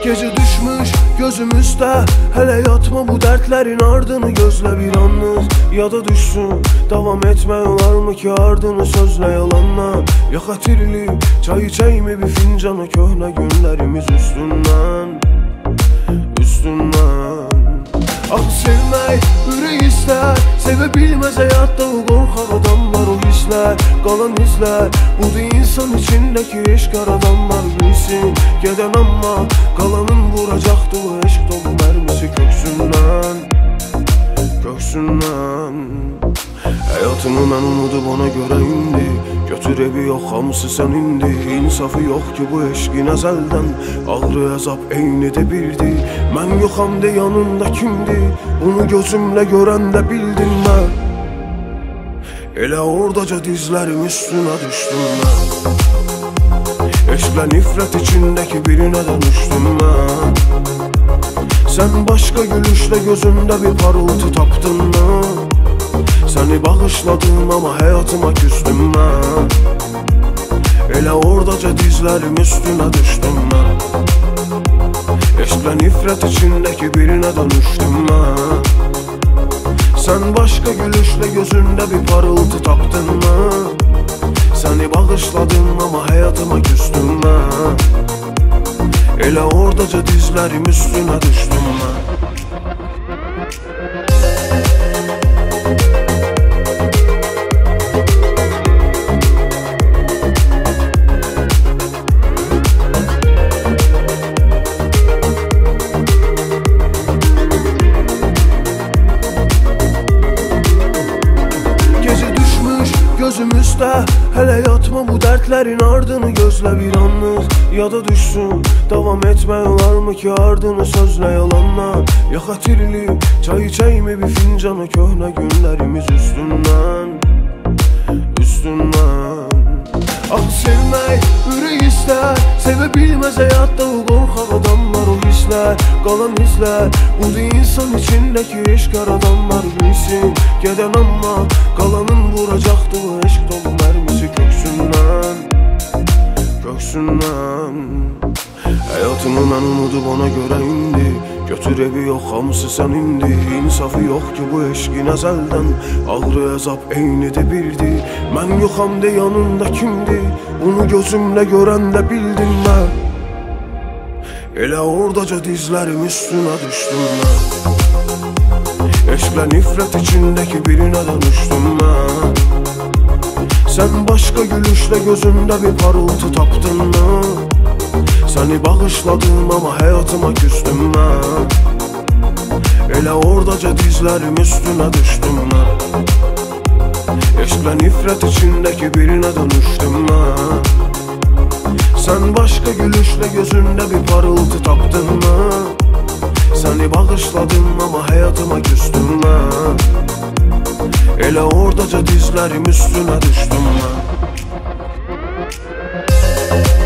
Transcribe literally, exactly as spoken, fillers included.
Gece düşmüş gözümüzdə, hələ yatma bu dərdlərin ardını gözlə bir anlıq. Yada düşsün, davam etmək olarmı ki ardını sözlə yalanla. Ya xətirli, çay içəymi bir fincana köhnə günlərimiz üstündən, üstündən. Ah sevmək, ürək istər, sevə bilməz həyatda o qorxaq adamlar, o hisslər, qalan izlər. Budur insan içindəki eşq aradanlar bilsin, gedən amma qalanın vuracaqdı o eşq dolu mərmisi köksündən, köksündən. Həyatımı mən unudub ona görə indi, götür evi yox hamısı sən indi. İnsafı yox ki bu eşqin əzəldən, ağrı əzab eynidir bildi. Mən yoxam de yanında kimdir, bunu gözümlə görəndə bildim mən. Elə oradaca dizlərim üstünə düşdüm mən. Eşqlə nifrət içindəki birinə dönüşdüm mən. Sən başqa gülüşlə gözümdə bir parıltı tapdın mən. Səni bağışladım amma həyatıma küstüm mən. Elə oradaca dizlərim üstünə düşdüm mən. Eşqlə nifrət içindəki birinə dönüşdüm mən. Sən başqa gülüşlə gözündə bir parıltı tapdın mən. Səni bağışladım amma həyatıma küstüm mən. Elə oradaca dizlərim üstünə düşdüm mən. Gözümüzdə, hələ yatma bu dərdlərin ardını gözlə bir anlıq. Yada düşsün, davam etmək olarmı ki ardını sözlə yalanla. Ya xətirli, çay içəymi bir fincana köhnə günlərimiz üstündən, üstündən. Ah sevmək, ürək istər, sevə bilməz həyatda o qorxaq adamlar, o hisslər, qalan izlər. Budur insan içindəki eşq aradanlar bilsin, gedən amma qalanın vuracaqdı o eşq dolu mərmisi köksündən, köksündən. Həyatımı mən unudub ona görə indi, götür evi yox hamısı sən indi. İnsafı yox ki bu eşqin əzəldən, ağrı əzab eynidir bildi. Mən yoxam de yanında kimdir, bunu gözümlə görəndə bildim mən. Elə oradaca dizlərim üstünə düşdüm mən. Eşqlə nifrət içindəki birinə dönüşdüm mən. Sən başqa gülüşlə gözümdə bir parıltı tapdın mən. Səni bağışladım amma həyatıma küstüm mən. Elə oradaca dizlərim üstünə düşdüm mən. Eşqlə nifrət içindəki birinə dönüşdüm mən. Sən başqa gülüşlə gözündə bir parıltı tapdın mən. Səni bağışladım amma həyatıma küstüm mən. Elə oradaca dizlərim üstünə düşdüm mən.